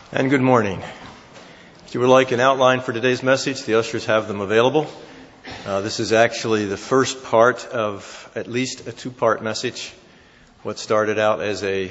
And good morning. If you would like an outline for today's message, the ushers have them available. This is actually the first part of at least a two-part message. What started out as a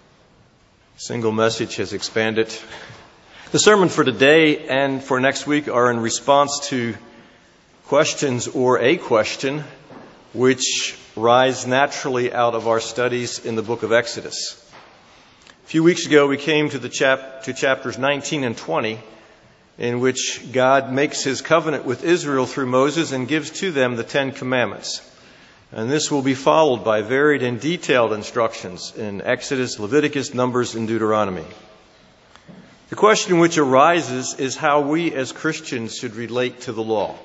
single message has expanded. The sermon for today and for next week are in response to questions or a question which rise naturally out of our studies in the book of Exodus. A few weeks ago, we came to chapters 19 and 20, in which God makes his covenant with Israel through Moses and gives to them the Ten Commandments. And this will be followed by varied and detailed instructions in Exodus, Leviticus, Numbers, and Deuteronomy. The question which arises is how we as Christians should relate to the law.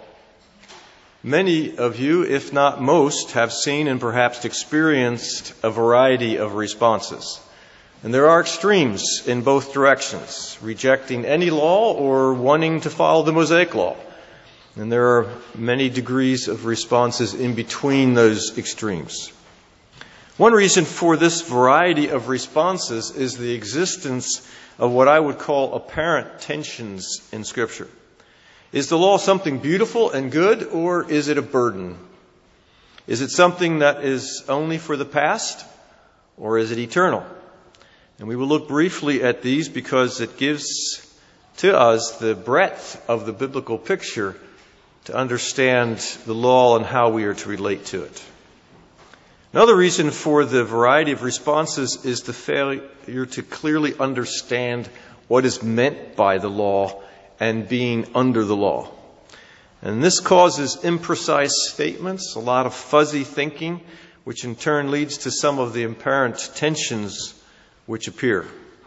Many of you, if not most, have seen and perhaps experienced a variety of responses. And there are extremes in both directions, rejecting any law or wanting to follow the Mosaic law. And there are many degrees of responses in between those extremes. One reason for this variety of responses is the existence of what I would call apparent tensions in Scripture. Is the law something beautiful and good, or is it a burden? Is it something that is only for the past, or is it eternal? And we will look briefly at these because it gives to us the breadth of the biblical picture to understand the law and how we are to relate to it. Another reason for the variety of responses is the failure to clearly understand what is meant by the law and being under the law. And this causes imprecise statements, a lot of fuzzy thinking, which in turn leads to some of the apparent tensions which appear.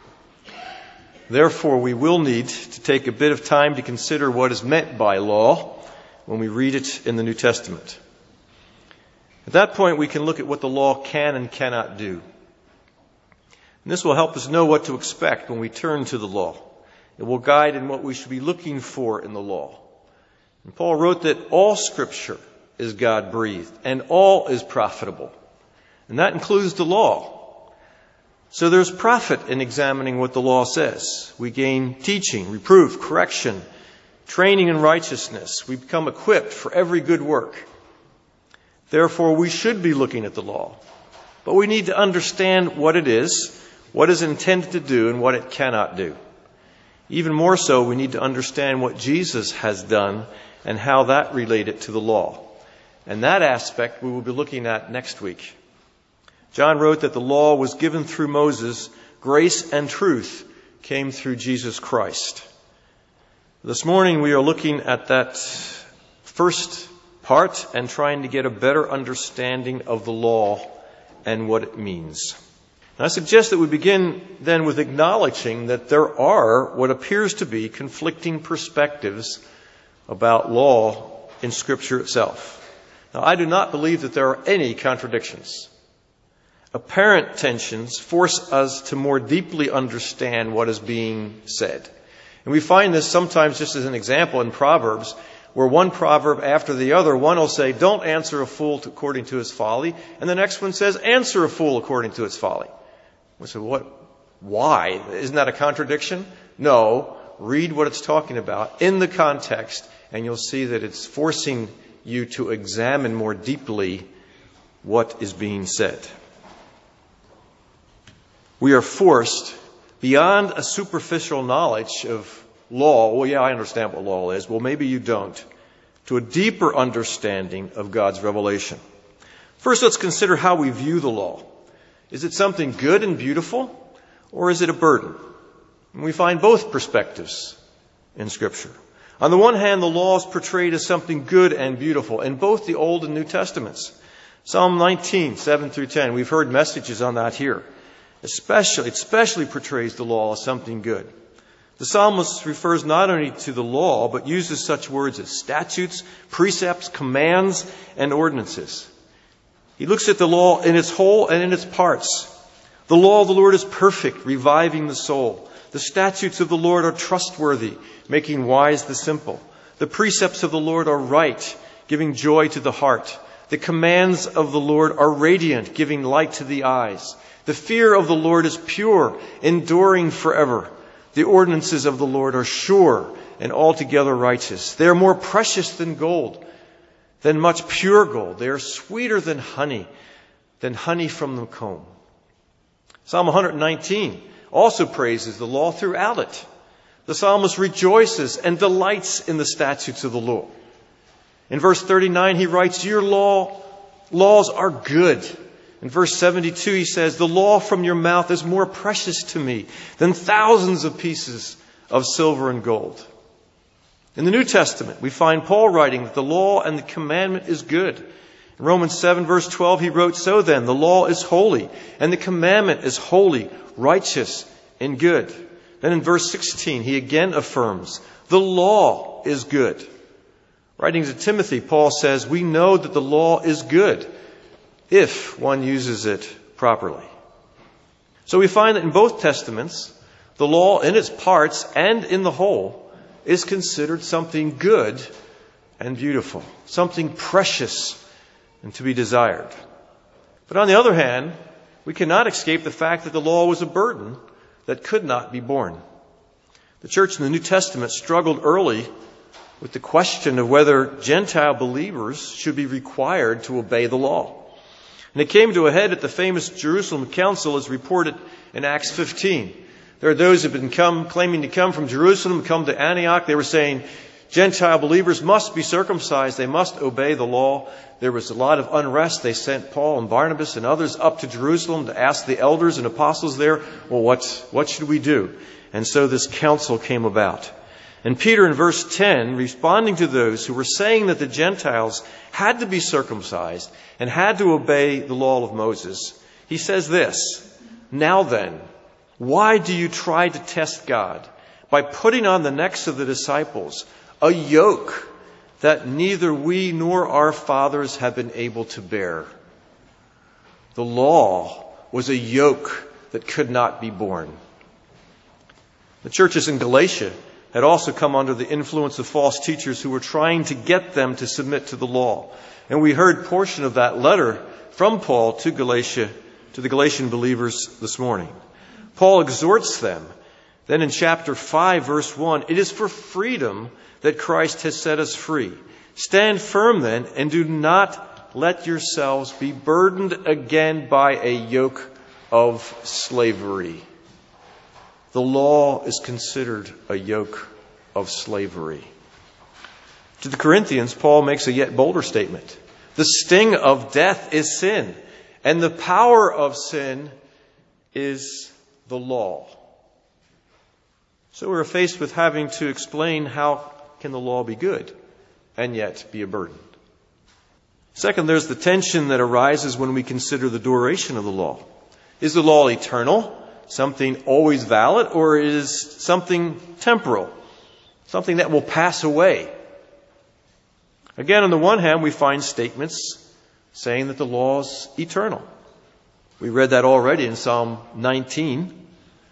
Therefore, we will need to take a bit of time to consider what is meant by law when we read it in the New Testament. At that point, we can look at what the law can and cannot do. And this will help us know what to expect when we turn to the law. It will guide in what we should be looking for in the law. And Paul wrote that all Scripture is God-breathed and all is profitable. And that includes the law. So there's profit in examining what the law says. We gain teaching, reproof, correction, training in righteousness. We become equipped for every good work. Therefore, we should be looking at the law. But we need to understand what it is intended to do, and what it cannot do. Even more so, we need to understand what Jesus has done and how that related to the law. And that aspect we will be looking at next week. John wrote that the law was given through Moses. Grace and truth came through Jesus Christ. This morning we are looking at that first part and trying to get a better understanding of the law and what it means. And I suggest that we begin then with acknowledging that there are what appears to be conflicting perspectives about law in Scripture itself. Now, I do not believe that there are any contradictions. Apparent tensions force us to more deeply understand what is being said. And we find this sometimes, just as an example, in Proverbs, where one proverb after the other, one will say, don't answer a fool according to his folly, and the next one says, answer a fool according to his folly. We say, what? Why? Isn't that a contradiction? No. Read what it's talking about in the context, and you'll see that it's forcing you to examine more deeply what is being said. We are forced, beyond a superficial knowledge of law, well, yeah, I understand what law is, well, maybe you don't, to a deeper understanding of God's revelation. First, let's consider how we view the law. Is it something good and beautiful, or is it a burden? And we find both perspectives in Scripture. On the one hand, the law is portrayed as something good and beautiful in both the Old and New Testaments. Psalm 19, 7 through 10, we've heard messages on that here. Especially portrays the law as something good. The psalmist refers not only to the law, but uses such words as statutes, precepts, commands, and ordinances. He looks at the law in its whole and in its parts. The law of the Lord is perfect, reviving the soul. The statutes of the Lord are trustworthy, making wise the simple. The precepts of the Lord are right, giving joy to the heart. The commands of the Lord are radiant, giving light to the eyes. The fear of the Lord is pure, enduring forever. The ordinances of the Lord are sure and altogether righteous. They are more precious than gold, than much pure gold. They are sweeter than honey from the comb. Psalm 119 also praises the law throughout it. The psalmist rejoices and delights in the statutes of the Lord. In verse 39, he writes, your laws are good. In verse 72, he says, the law from your mouth is more precious to me than thousands of pieces of silver and gold. In the New Testament, we find Paul writing that the law and the commandment is good. In Romans 7, verse 12, he wrote, so then, the law is holy, and the commandment is holy, righteous, and good. Then in verse 16, he again affirms, the law is good. Writing to Timothy, Paul says, we know that the law is good if one uses it properly. So we find that in both testaments, the law in its parts and in the whole is considered something good and beautiful, something precious and to be desired. But on the other hand, we cannot escape the fact that the law was a burden that could not be borne. The church in the New Testament struggled early with the question of whether Gentile believers should be required to obey the law. And it came to a head at the famous Jerusalem Council as reported in Acts 15. There are those who have been claiming to come from Jerusalem, come to Antioch. They were saying Gentile believers must be circumcised. They must obey the law. There was a lot of unrest. They sent Paul and Barnabas and others up to Jerusalem to ask the elders and apostles there, well, what should we do? And so this council came about. And Peter in verse 10, responding to those who were saying that the Gentiles had to be circumcised and had to obey the law of Moses, he says this, now then, why do you try to test God by putting on the necks of the disciples a yoke that neither we nor our fathers have been able to bear? The law was a yoke that could not be borne. The churches in Galatia had also come under the influence of false teachers who were trying to get them to submit to the law. And we heard portion of that letter from Paul to the Galatian believers this morning. Paul exhorts them. Then in chapter 5, verse 1, it is for freedom that Christ has set us free. Stand firm then, and do not let yourselves be burdened again by a yoke of slavery. The law is considered a yoke of slavery. To the Corinthians, Paul makes a yet bolder statement. The sting of death is sin, and the power of sin is the law. So we're faced with having to explain how can the law be good and yet be a burden. Second, there's the tension that arises when we consider the duration of the law. Is the law eternal? Something always valid, or is something temporal, something that will pass away? Again, on the one hand, we find statements saying that the law is eternal. We read that already in Psalm 19.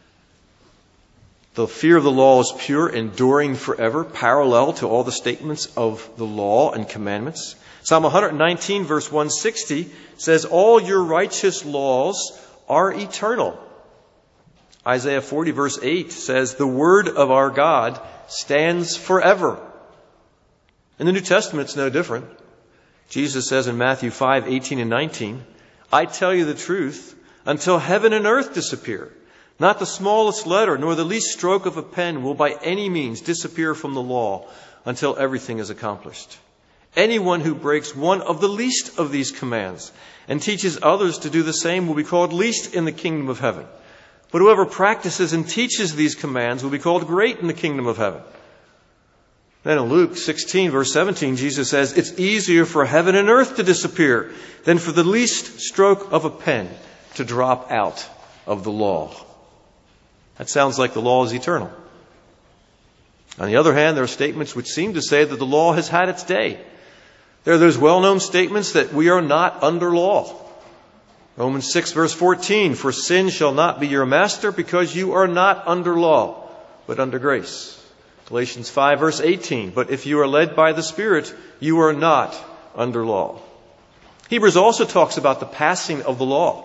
The fear of the law is pure, enduring forever, parallel to all the statements of the law and commandments. Psalm 119, verse 160 says, all your righteous laws are eternal. Isaiah 40 verse 8 says, the word of our God stands forever. In the New Testament, it's no different. Jesus says in Matthew 5, 18 and 19, I tell you the truth, until heaven and earth disappear, not the smallest letter nor the least stroke of a pen will by any means disappear from the law until everything is accomplished. Anyone who breaks one of the least of these commands and teaches others to do the same will be called least in the kingdom of heaven. But whoever practices and teaches these commands will be called great in the kingdom of heaven. Then in Luke 16, verse 17, Jesus says, it's easier for heaven and earth to disappear than for the least stroke of a pen to drop out of the law. That sounds like the law is eternal. On the other hand, there are statements which seem to say that the law has had its day. There are those well-known statements that we are not under law. Romans 6 verse 14, for sin shall not be your master because you are not under law, but under grace. Galatians 5 verse 18, but if you are led by the Spirit, you are not under law. Hebrews also talks about the passing of the law.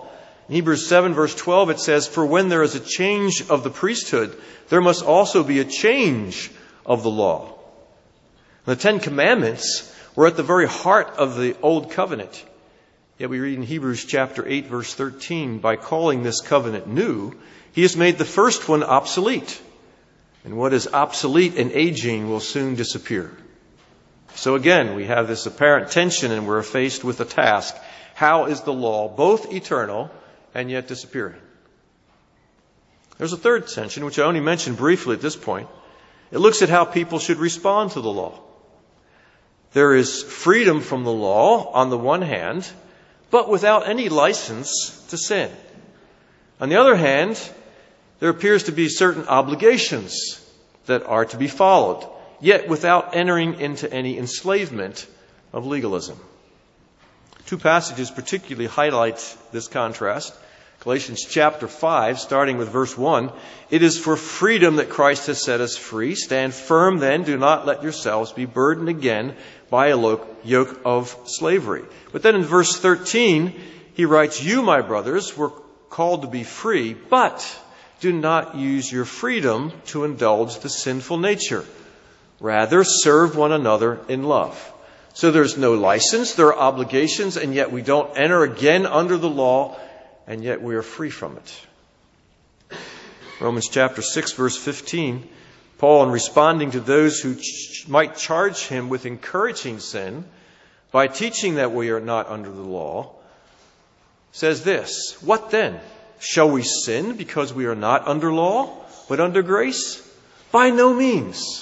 In Hebrews 7 verse 12 it says, "For when there is a change of the priesthood, there must also be a change of the law." The Ten Commandments were at the very heart of the Old Covenant. Yet we read in Hebrews chapter 8 verse 13, by calling this covenant new, he has made the first one obsolete. And what is obsolete and aging will soon disappear. So again, we have this apparent tension and we're faced with a task. How is the law both eternal and yet disappearing? There's a third tension, which I only mentioned briefly at this point. It looks at how people should respond to the law. There is freedom from the law on the one hand, but without any license to sin. On the other hand, there appears to be certain obligations that are to be followed, yet without entering into any enslavement of legalism. Two passages particularly highlight this contrast. Galatians chapter 5, starting with verse 1, "It is for freedom that Christ has set us free. Stand firm then, do not let yourselves be burdened again by a yoke of slavery." But then in verse 13, he writes, "You, my brothers, were called to be free, but do not use your freedom to indulge the sinful nature. Rather, serve one another in love." So there's no license, there are obligations, and yet we don't enter again under the law, and yet we are free from it. Romans chapter 6, verse 15, Paul, in responding to those who might charge him with encouraging sin by teaching that we are not under the law, says this, "What then? Shall we sin because we are not under law, but under grace? By no means."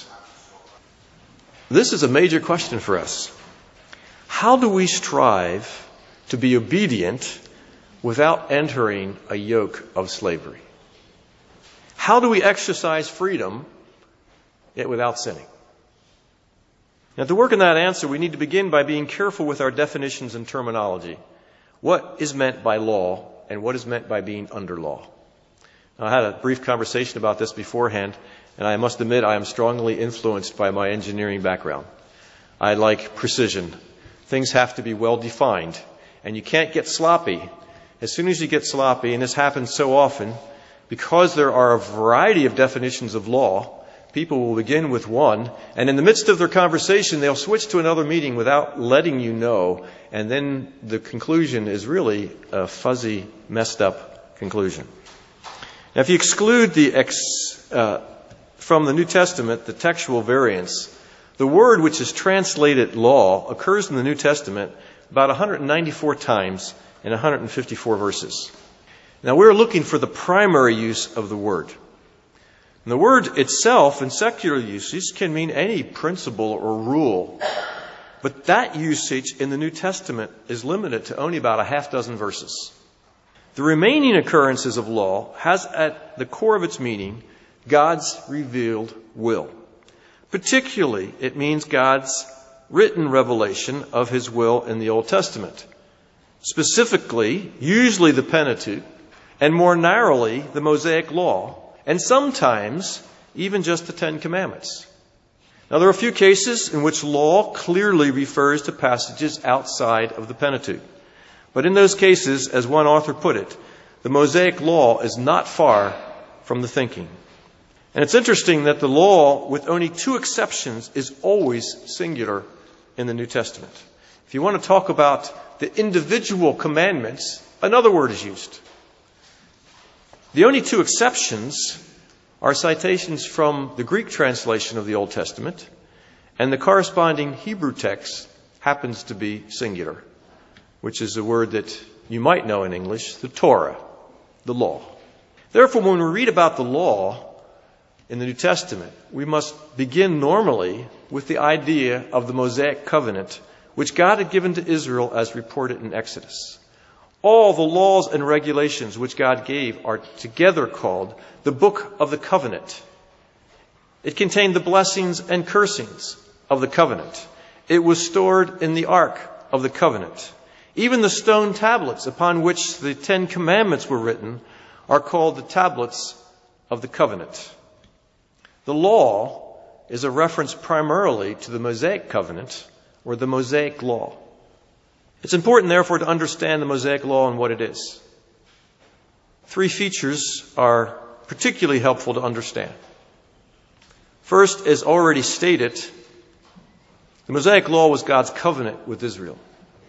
This is a major question for us. How do we strive to be obedient without entering a yoke of slavery? How do we exercise freedom yet without sinning? Now, to work in that answer, we need to begin by being careful with our definitions and terminology. What is meant by law and what is meant by being under law? Now, I had a brief conversation about this beforehand, and I must admit I am strongly influenced by my engineering background. I like precision. Things have to be well defined, and you can't get sloppy. As soon as you get sloppy, and this happens so often, because there are a variety of definitions of law, people will begin with one, and in the midst of their conversation, they'll switch to another meaning without letting you know, and then the conclusion is really a fuzzy, messed up conclusion. Now, if you exclude from the New Testament the textual variants, the word which is translated law occurs in the New Testament about 194 times in 154 verses. Now, we're looking for the primary use of the word. And the word itself in secular usage can mean any principle or rule, but that usage in the New Testament is limited to only about a half dozen verses. The remaining occurrences of law has at the core of its meaning God's revealed will. Particularly, it means God's written revelation of His will in the Old Testament. Specifically, usually the Pentateuch, and more narrowly, the Mosaic Law, and sometimes even just the Ten Commandments. Now, there are a few cases in which law clearly refers to passages outside of the Pentateuch. But in those cases, as one author put it, the Mosaic Law is not far from the thinking. And it's interesting that the law, with only two exceptions, is always singular in the New Testament. If you want to talk about the individual commandments, another word is used. The only two exceptions are citations from the Greek translation of the Old Testament, and the corresponding Hebrew text happens to be singular, which is a word that you might know in English, the Torah, the law. Therefore, when we read about the law in the New Testament, we must begin normally with the idea of the Mosaic covenant, which God had given to Israel as reported in Exodus. All the laws and regulations which God gave are together called the Book of the Covenant. It contained the blessings and cursings of the covenant. It was stored in the Ark of the Covenant. Even the stone tablets upon which the Ten Commandments were written are called the tablets of the covenant. The law is a reference primarily to the Mosaic covenant or the Mosaic law. It's important, therefore, to understand the Mosaic law and what it is. three features are particularly helpful to understand. First, as already stated, the Mosaic Law was God's covenant with Israel.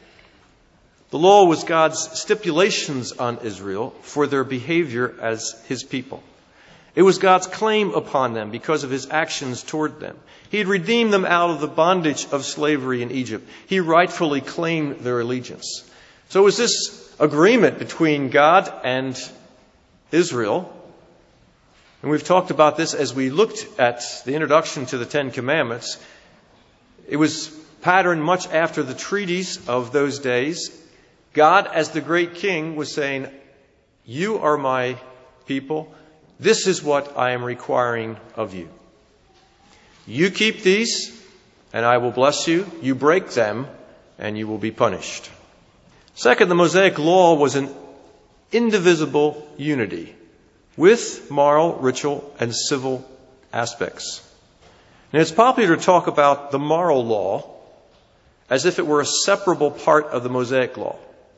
The law was God's stipulations on Israel for their behavior as His people. It was God's claim upon them because of His actions toward them. He had redeemed them out of the bondage of slavery in Egypt. He rightfully claimed their allegiance. So it was this agreement between God and Israel. And we've talked about this as we looked at the introduction to the Ten Commandments. It was patterned much after the treaties of those days. God, as the great king, was saying, you are my people. This is what I am requiring of you. You keep these, and I will bless you. You break them, and you will be punished. Second, the Mosaic Law was an indivisible unity with moral, ritual, and civil aspects. And it's popular to talk about the moral law as if it were a separable part of the Mosaic Law.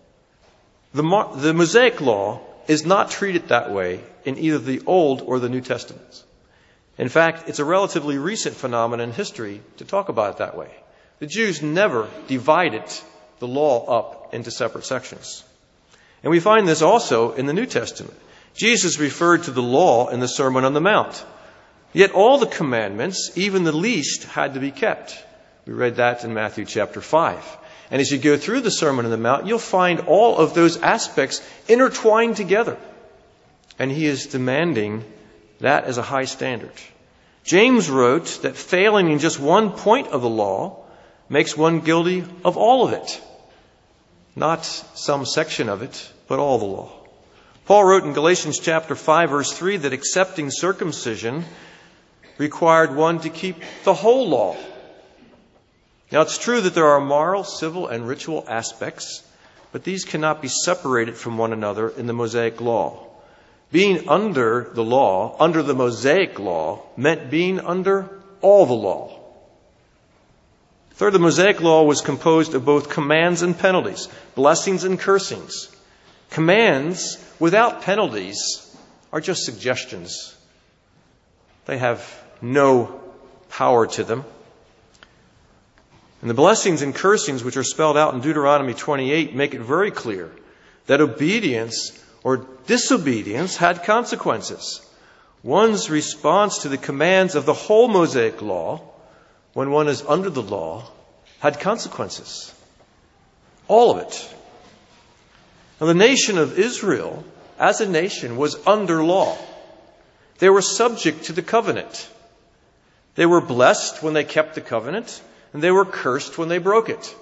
The Mosaic Law is not treated that way in either the Old or the New Testaments. In fact, it's a relatively recent phenomenon in history to talk about it that way. The Jews never divided the law up into separate sections. And we find this also in the New Testament. Jesus referred to the law in the Sermon on the Mount. Yet all the commandments, even the least, had to be kept. We read that in Matthew chapter 5. And as you go through the Sermon on the Mount, you'll find all of those aspects intertwined together. And he is demanding that as a high standard. James wrote that failing in just one point of the law makes one guilty of all of it. Not some section of it, but all the law. Paul wrote in Galatians chapter 5, verse 3, that accepting circumcision required one to keep the whole law. Now, it's true that there are moral, civil, and ritual aspects, but these cannot be separated from one another in the Mosaic Law. Being under the law, under the Mosaic Law, meant being under all the law. Third, the Mosaic Law was composed of both commands and penalties, blessings and cursings. Commands without penalties are just suggestions. They have no power to them. And the blessings and cursings, which are spelled out in Deuteronomy 28, make it very clear that obedience or disobedience had consequences. One's response to the commands of the whole Mosaic Law, when one is under the law, had consequences. All of it. Now, the nation of Israel, as a nation, was under law. They were subject to the covenant. They were blessed when they kept the covenant, and they were cursed when they broke it.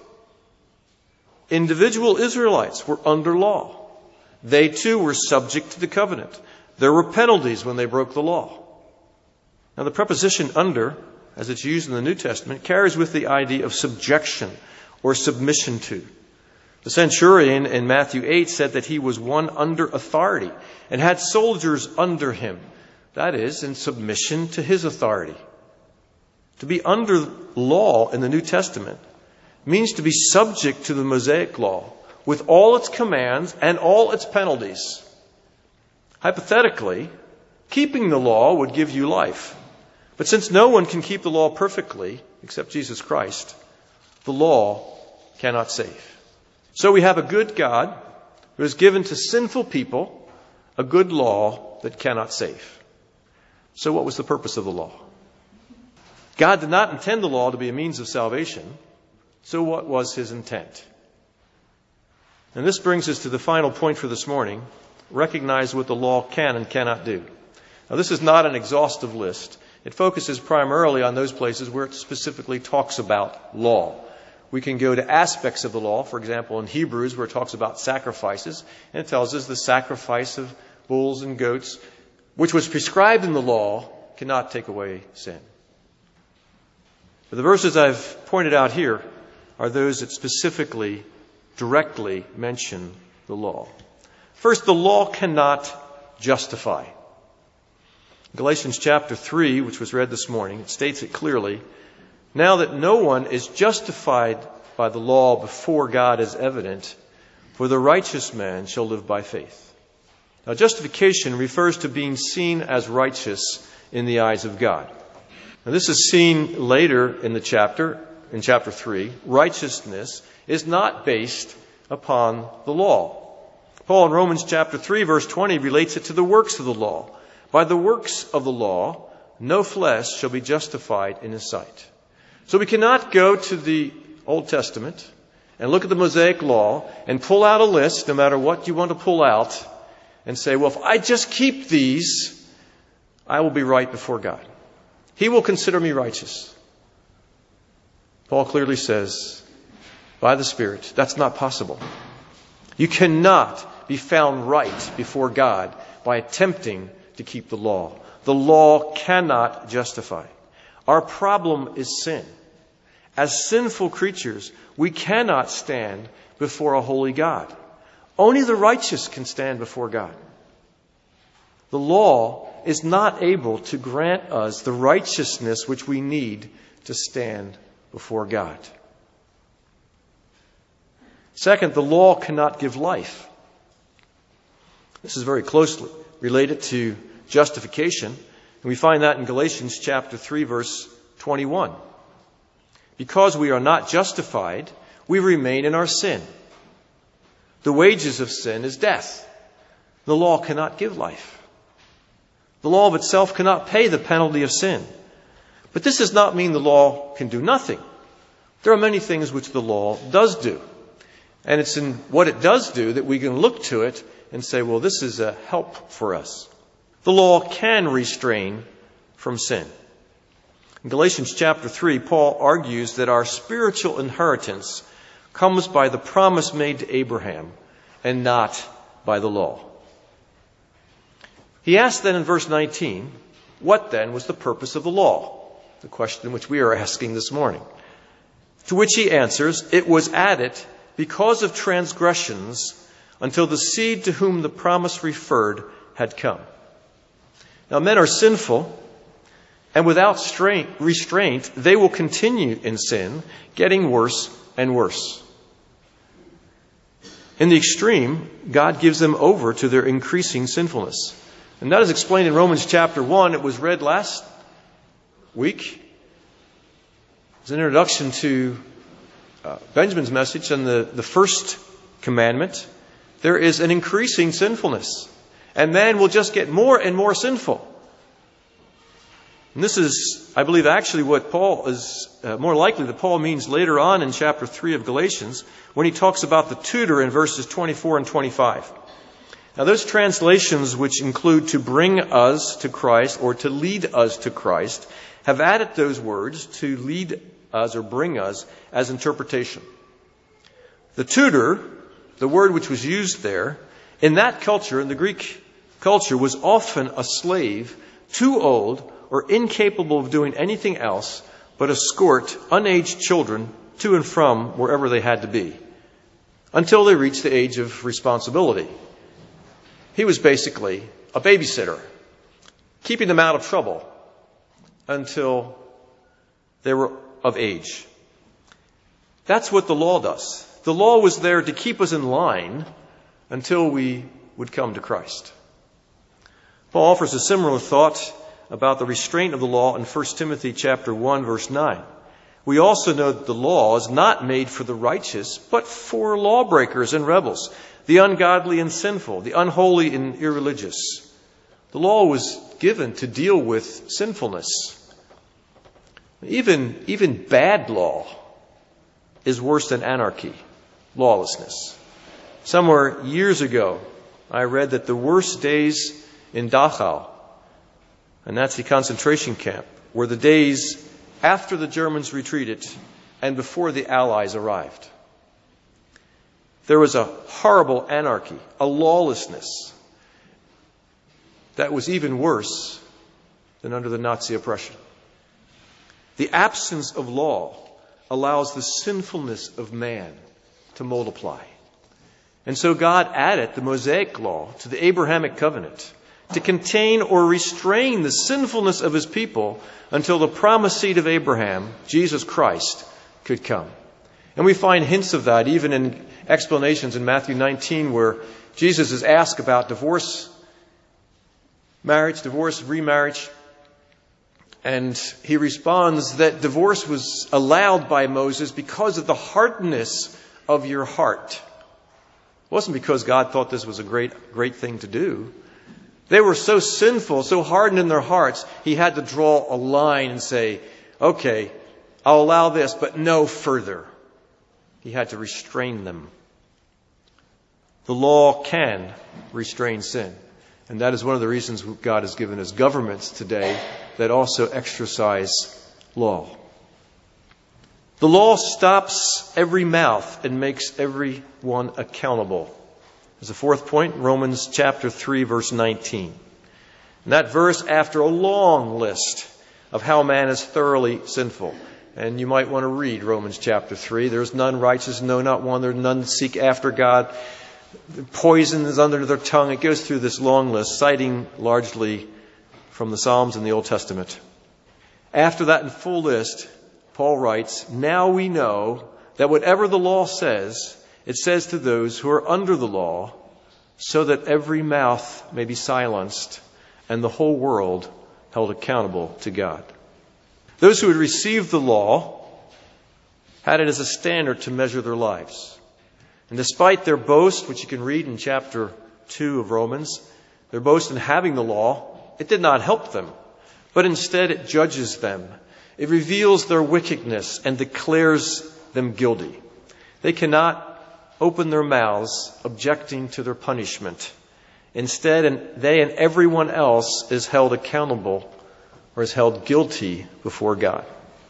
Individual Israelites were under law. They too were subject to the covenant. There were penalties when they broke the law. Now, the preposition under, as it's used in the New Testament, carries with the idea of subjection or submission to. The centurion in Matthew 8 said that he was one under authority and had soldiers under him. That is, in submission to his authority. To be under law in the New Testament means to be subject to the Mosaic Law with all its commands and all its penalties. Hypothetically, keeping the law would give you life. But since no one can keep the law perfectly except Jesus Christ, the law cannot save. So we have a good God who has given to sinful people a good law that cannot save. So what was the purpose of the law? God did not intend the law to be a means of salvation. So what was his intent? And this brings us to the final point for this morning. Recognize what the law can and cannot do. Now, this is not an exhaustive list. It focuses primarily on those places where it specifically talks about law. We can go to aspects of the law, for example, in Hebrews, where it talks about sacrifices, and it tells us the sacrifice of bulls and goats, which was prescribed in the law, cannot take away sin. But the verses I've pointed out here are those that specifically, directly mention the law. First, the law cannot justify. Galatians chapter 3, which was read this morning, it states it clearly. Now that no one is justified by the law before God is evident, for the righteous man shall live by faith. Now, justification refers to being seen as righteous in the eyes of God. Now, this is seen later in the chapter, in chapter 3. Righteousness is not based upon the law. Paul in Romans chapter 3, verse 20 relates it to the works of the law. By the works of the law, no flesh shall be justified in his sight. So we cannot go to the Old Testament and look at the Mosaic law and pull out a list, no matter what you want to pull out, and say, well, if I just keep these, I will be right before God. He will consider me righteous. Paul clearly says, by the Spirit, that's not possible. You cannot be found right before God by attempting to keep the law. The law cannot justify. Our problem is sin. As sinful creatures, we cannot stand before a holy God. Only the righteous can stand before God. The law is not able to grant us the righteousness which we need to stand before God. Second, the law cannot give life. This is very closely related to justification, and we find that in Galatians chapter 3, verse 21. Because we are not justified, we remain in our sin. The wages of sin is death. The law cannot give life. The law of itself cannot pay the penalty of sin. But this does not mean the law can do nothing. There are many things which the law does do. And it's in what it does do that we can look to it and say, well, this is a help for us. The law can restrain from sin. In Galatians chapter 3, Paul argues that our spiritual inheritance comes by the promise made to Abraham and not by the law. He asks then in verse 19, what then was the purpose of the law? The question which we are asking this morning. To which he answers, it was added because of transgressions until the seed to whom the promise referred had come. Now men are sinful, and without restraint, they will continue in sin, getting worse and worse. In the extreme, God gives them over to their increasing sinfulness. And that is explained in Romans chapter 1. It was read last week. It's an introduction to Benjamin's message and the first commandment. There is an increasing sinfulness. And man will just get more and more sinful. And this is, I believe, actually what Paul is more likely that Paul means later on in chapter 3 of Galatians when he talks about the tutor in verses 24 and 25. Now, those translations which include to bring us to Christ or to lead us to Christ have added those words to lead us or bring us as interpretation. The tutor, the word which was used there, in that culture, in the Greek culture, was often a slave, too old or incapable of doing anything else but escort unaged children to and from wherever they had to be until they reached the age of responsibility. He was basically a babysitter, keeping them out of trouble until they were of age. That's what the law does. The law was there to keep us in line until we would come to Christ. Paul offers a similar thought about the restraint of the law in 1 Timothy chapter 1, verse 9. We also know that the law is not made for the righteous, but for lawbreakers and rebels, the ungodly and sinful, the unholy and irreligious. The law was given to deal with sinfulness. Even bad law is worse than anarchy, lawlessness. Somewhere years ago, I read that the worst days in Dachau, a Nazi concentration camp, were the days after the Germans retreated and before the Allies arrived. There was a horrible anarchy, a lawlessness that was even worse than under the Nazi oppression. The absence of law allows the sinfulness of man to multiply. And so God added the Mosaic law to the Abrahamic covenant to contain or restrain the sinfulness of his people until the promised seed of Abraham, Jesus Christ, could come. And we find hints of that even in explanations in Matthew 19 where Jesus is asked about divorce marriage, divorce, remarriage. And he responds that divorce was allowed by Moses because of the hardness of your heart. It wasn't because God thought this was a great thing to do. They were so sinful, so hardened in their hearts, he had to draw a line and say, okay, I'll allow this, but no further. He had to restrain them. The law can restrain sin. And that is one of the reasons God has given us governments today that also exercise law. The law stops every mouth and makes everyone accountable. As a fourth point, Romans chapter 3, verse 19. And that verse, after a long list of how man is thoroughly sinful. And you might want to read Romans chapter 3. There's none righteous, no, not one. There's none seek after God. Poison is under their tongue. It goes through this long list, citing largely from the Psalms and the Old Testament. After that in full list, Paul writes, now we know that whatever the law says, it says to those who are under the law, so that every mouth may be silenced and the whole world held accountable to God. Those who had received the law had it as a standard to measure their lives. And despite their boast, which you can read in chapter 2 of Romans, their boast in having the law, it did not help them, but instead it judges them. It reveals their wickedness and declares them guilty. They cannot open their mouths objecting to their punishment. Instead, they and everyone else is held accountable or is held guilty before God.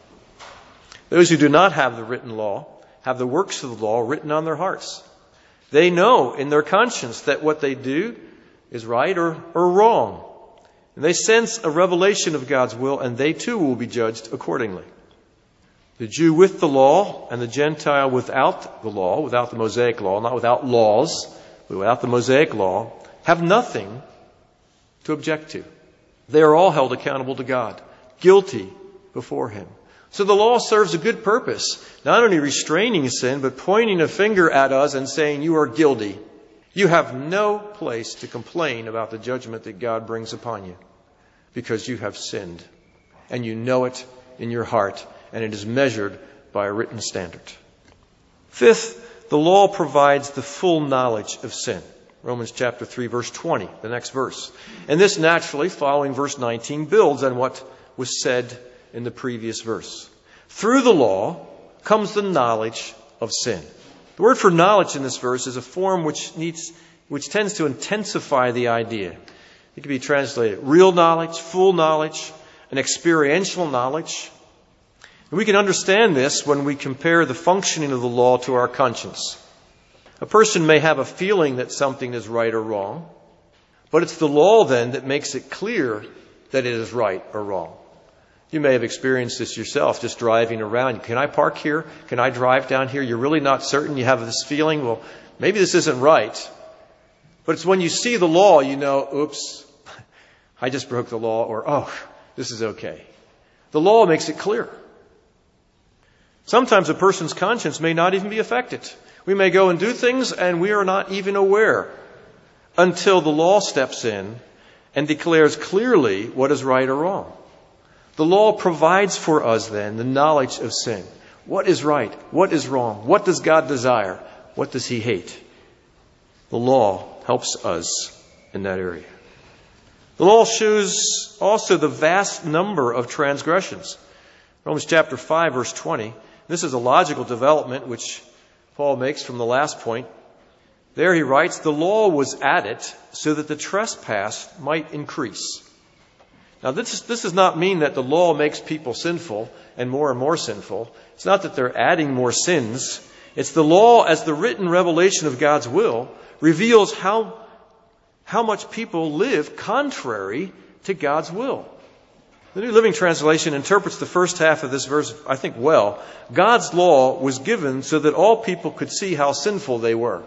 Those who do not have the written law have the works of the law written on their hearts. They know in their conscience that what they do is right or wrong. And they sense a revelation of God's will, and they too will be judged accordingly. The Jew with the law and the Gentile without the law, without the Mosaic law, not without laws, but without the Mosaic law, have nothing to object to. They are all held accountable to God, guilty before Him. So the law serves a good purpose, not only restraining sin, but pointing a finger at us and saying, you are guilty. You have no place to complain about the judgment that God brings upon you, because you have sinned, and you know it in your heart, and it is measured by a written standard. Fifth, the law provides the full knowledge of sin. Romans chapter 3, verse 20, the next verse. And this naturally, following verse 19, builds on what was said in the previous verse. Through the law comes the knowledge of sin. The word for knowledge in this verse is a form which tends to intensify the idea. It can be translated real knowledge, full knowledge, an experiential knowledge. And we can understand this when we compare the functioning of the law to our conscience. A person may have a feeling that something is right or wrong, but it's the law then that makes it clear that it is right or wrong. You may have experienced this yourself, just driving around. Can I park here? Can I drive down here? You're really not certain. You have this feeling, well, maybe this isn't right. But it's when you see the law, you know, oops, I just broke the law, or, oh, this is okay. The law makes it clear. Sometimes a person's conscience may not even be affected. We may go and do things and we are not even aware until the law steps in and declares clearly what is right or wrong. The law provides for us then the knowledge of sin. What is right? What is wrong? What does God desire? What does He hate? The law helps us in that area. The law shows also the vast number of transgressions. Romans chapter 5, verse 20. This is a logical development which Paul makes from the last point. There he writes, the law was added so that the trespass might increase. Now, this does not mean that the law makes people sinful and more sinful. It's not that they're adding more sins. It's the law as the written revelation of God's will reveals how much people live contrary to God's will. The New Living Translation interprets the first half of this verse, I think, well. God's law was given so that all people could see how sinful they were.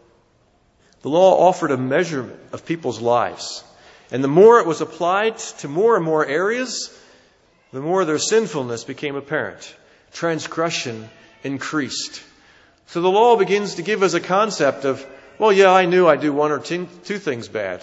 The law offered a measurement of people's lives. And the more it was applied to more and more areas, the more their sinfulness became apparent. Transgression increased. So the law begins to give us a concept of, well, yeah, I knew I do one or two things bad.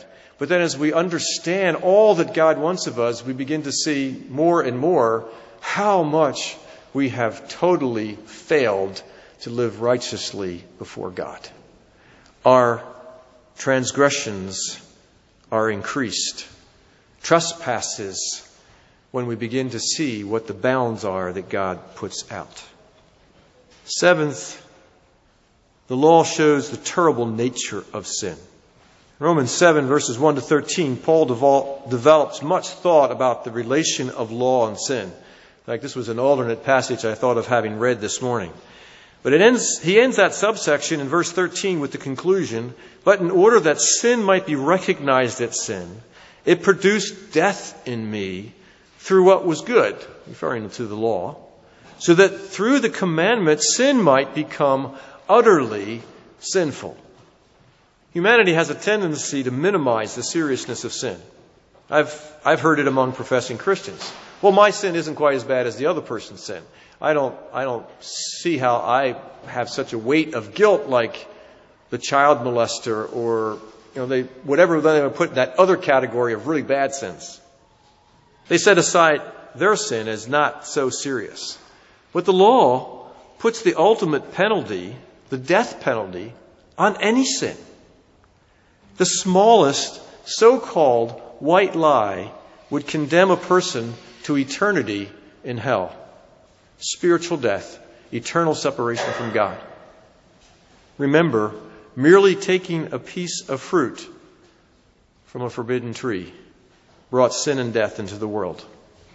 But then as we understand all that God wants of us, we begin to see more and more how much we have totally failed to live righteously before God. Our transgressions are increased. Trespasses, when we begin to see what the bounds are that God puts out. Seventh, the law shows the terrible nature of sin. Romans 7, verses 1 to 13, Paul develops much thought about the relation of law and sin. In fact, this was an alternate passage I thought of having read this morning. But he ends that subsection in verse 13 with the conclusion, but in order that sin might be recognized as sin, it produced death in me through what was good, referring to the law, so that through the commandment sin might become utterly sinful. Humanity has a tendency to minimize the seriousness of sin. I've heard it among professing Christians. Well, my sin isn't quite as bad as the other person's sin. I don't see how I have such a weight of guilt like the child molester or whatever they would put in that other category of really bad sins. They set aside their sin as not so serious. But the law puts the ultimate penalty, the death penalty, on any sin. The smallest so-called white lie would condemn a person to eternity in hell. Spiritual death, eternal separation from God. Remember, merely taking a piece of fruit from a forbidden tree brought sin and death into the world.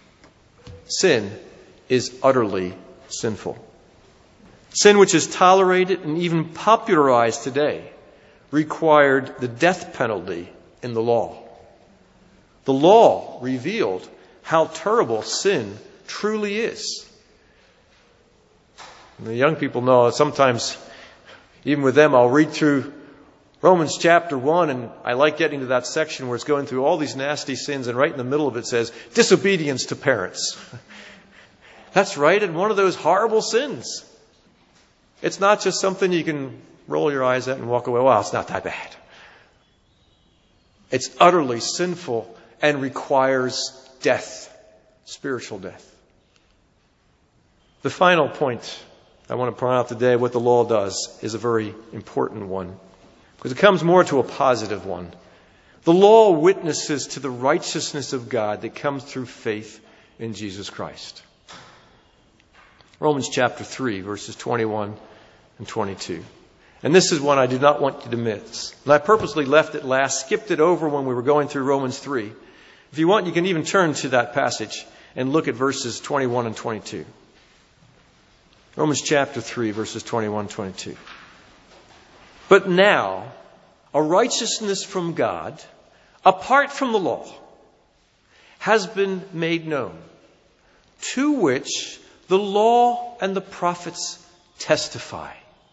Sin is utterly sinful. Sin which is tolerated and even popularized today required the death penalty in the law. The law revealed how terrible sin truly is. And the young people know sometimes, even with them, I'll read through Romans chapter 1, and I like getting to that section where it's going through all these nasty sins, and right in the middle of it says, disobedience to parents. That's right, and one of those horrible sins. It's not just something you can roll your eyes at and walk away. Well, it's not that bad. It's utterly sinful and requires death, spiritual death. The final point I want to point out today, what the law does, is a very important one, because it comes more to a positive one. The law witnesses to the righteousness of God that comes through faith in Jesus Christ. Romans chapter 3, verses 21 and 22. And this is one I do not want you to miss. And I purposely left it last, skipped it over when we were going through Romans 3. If you want, you can even turn to that passage and look at verses 21 and 22. Romans chapter 3, verses 21 and 22. But now, a righteousness from God, apart from the law, has been made known, to which the law and the prophets testify.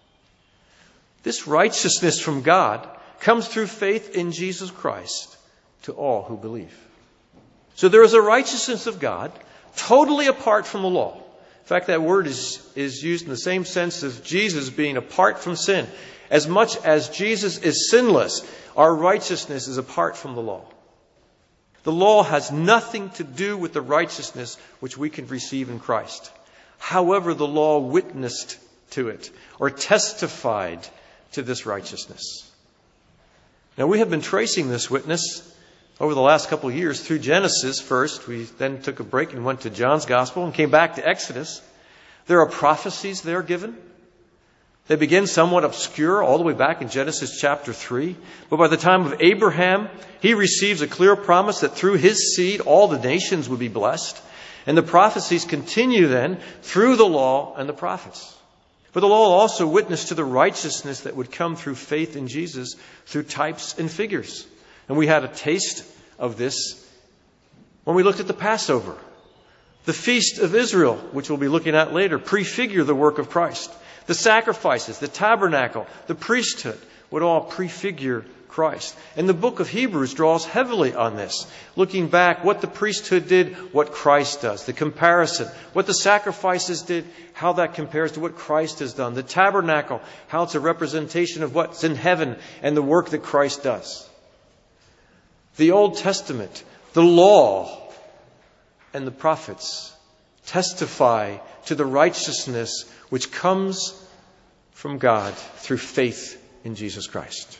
This righteousness from God comes through faith in Jesus Christ to all who believe. So there is a righteousness of God totally apart from the law. In fact, that word is used in the same sense as Jesus being apart from sin. As much as Jesus is sinless, our righteousness is apart from the law. The law has nothing to do with the righteousness which we can receive in Christ. However, the law witnessed to it or testified to this righteousness. Now, we have been tracing this witness over the last couple of years through Genesis first. We then took a break and went to John's Gospel and came back to Exodus. There are prophecies there given. They begin somewhat obscure all the way back in Genesis chapter 3. But by the time of Abraham, he receives a clear promise that through his seed all the nations would be blessed. And the prophecies continue then through the law and the prophets. But the law also witnessed to the righteousness that would come through faith in Jesus through types and figures. And we had a taste of this when we looked at the Passover. The Feast of Israel, which we'll be looking at later, prefigure the work of Christ. The sacrifices, the tabernacle, the priesthood would all prefigure Christ. And the book of Hebrews draws heavily on this, looking back what the priesthood did, what Christ does, the comparison, what the sacrifices did, how that compares to what Christ has done, the tabernacle, how it's a representation of what's in heaven and the work that Christ does. The Old Testament, the law, and the prophets testify to the righteousness which comes from God through faith in Jesus Christ.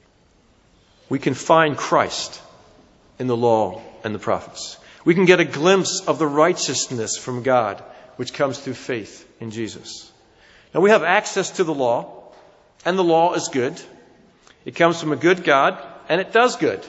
We can find Christ in the law and the prophets. We can get a glimpse of the righteousness from God which comes through faith in Jesus. Now we have access to the law, and the law is good. It comes from a good God, and it does good.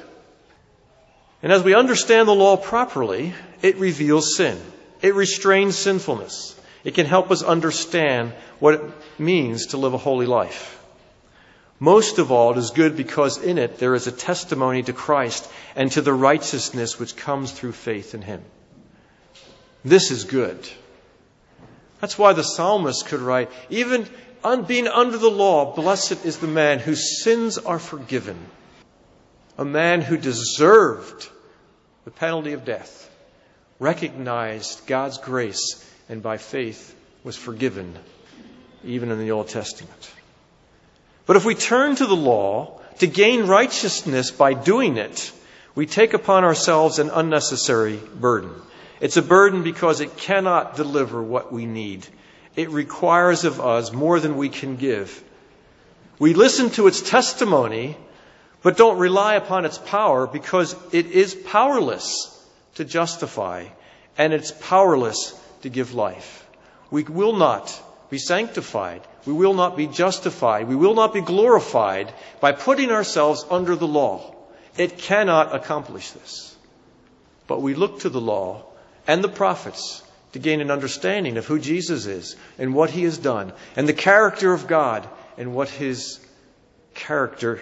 And as we understand the law properly, it reveals sin. It restrains sinfulness. It can help us understand what it means to live a holy life. Most of all, it is good because in it there is a testimony to Christ and to the righteousness which comes through faith in Him. This is good. That's why the psalmist could write, even being under the law, blessed is the man whose sins are forgiven. A man who deserved the penalty of death, recognized God's grace, and by faith was forgiven, even in the Old Testament. But if we turn to the law to gain righteousness by doing it, we take upon ourselves an unnecessary burden. It's a burden because it cannot deliver what we need. It requires of us more than we can give. We listen to its testimony, but don't rely upon its power because it is powerless to justify, and it's powerless to give life. We will not be sanctified. We will not be justified. We will not be glorified by putting ourselves under the law. It cannot accomplish this. But we look to the law and the prophets to gain an understanding of who Jesus is and what He has done, and the character of God and what His character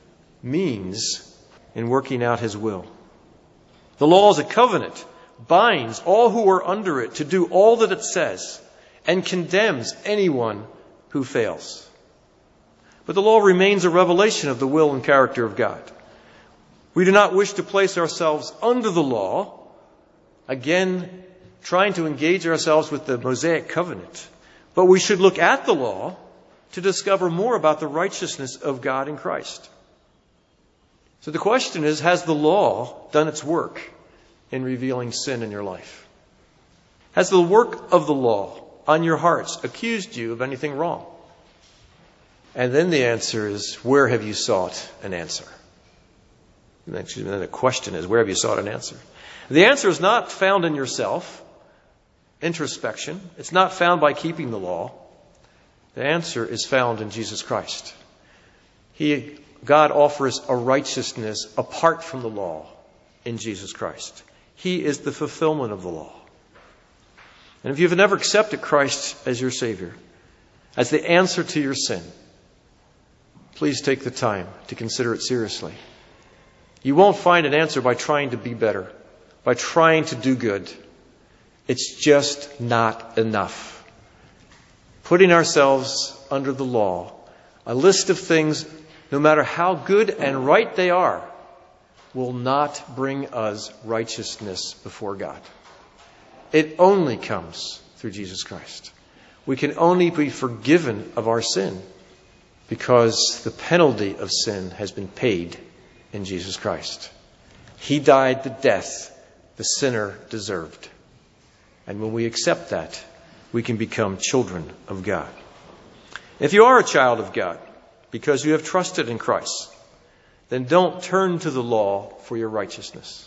means in working out His will. The law is a covenant, binds all who are under it to do all that it says, and condemns anyone who fails. But the law remains a revelation of the will and character of God. We do not wish to place ourselves under the law, again, trying to engage ourselves with the Mosaic covenant, but we should look at the law to discover more about the righteousness of God in Christ. So the question is, has the law done its work in revealing sin in your life? Has the work of the law on your hearts accused you of anything wrong? And then the answer is, where have you sought an answer? And then the question is, where have you sought an answer? The answer is not found in yourself, introspection. It's not found by keeping the law. The answer is found in Jesus Christ. God offers a righteousness apart from the law in Jesus Christ. He is the fulfillment of the law. And if you've never accepted Christ as your Savior, as the answer to your sin, please take the time to consider it seriously. You won't find an answer by trying to be better, by trying to do good. It's just not enough. Putting ourselves under the law, a list of things, no matter how good and right they are, will not bring us righteousness before God. It only comes through Jesus Christ. We can only be forgiven of our sin because the penalty of sin has been paid in Jesus Christ. He died the death the sinner deserved. And when we accept that, we can become children of God. If you are a child of God because you have trusted in Christ, then don't turn to the law for your righteousness.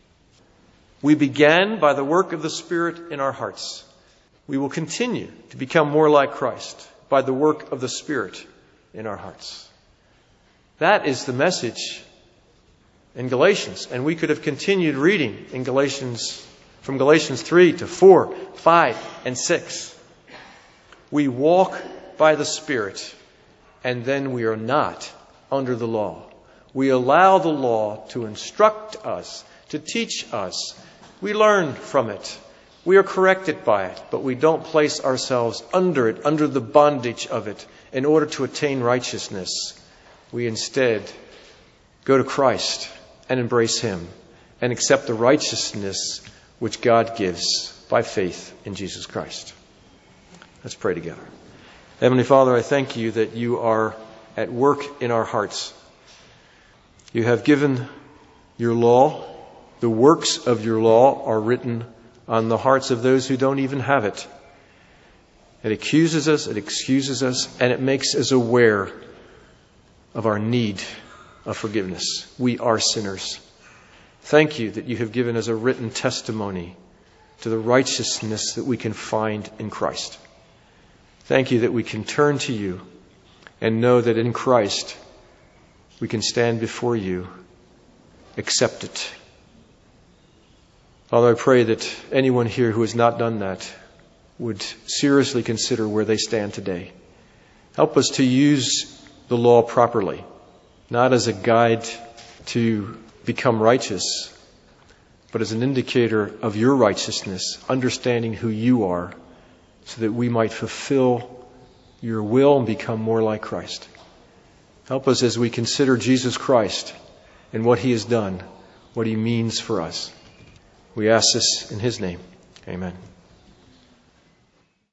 We began by the work of the Spirit in our hearts. We will continue to become more like Christ by the work of the Spirit in our hearts. That is the message in Galatians. And we could have continued reading in Galatians, from Galatians 3 to 4, 5, and 6. We walk by the Spirit, and then we are not under the law. We allow the law to instruct us, to teach us. We learn from it. We are corrected by it, but we don't place ourselves under it, under the bondage of it, in order to attain righteousness. We instead go to Christ and embrace Him and accept the righteousness which God gives by faith in Jesus Christ. Let's pray together. Heavenly Father, I thank You that You are at work in our hearts. You have given your law, the works of your law, are written on the hearts of those who don't even have it. It accuses us, it excuses us, and it makes us aware of our need of forgiveness. We are sinners. Thank you that you have given us a written testimony to the righteousness that we can find in Christ. Thank you that we can turn to you and know that in Christ we can stand before you, accept it. Father, I pray that anyone here who has not done that would seriously consider where they stand today. Help us to use the law properly, not as a guide to become righteous, but as an indicator of your righteousness, understanding who you are, so that we might fulfill your will and become more like Christ. Help us as we consider Jesus Christ and what he has done, what he means for us. We ask this in his name. Amen.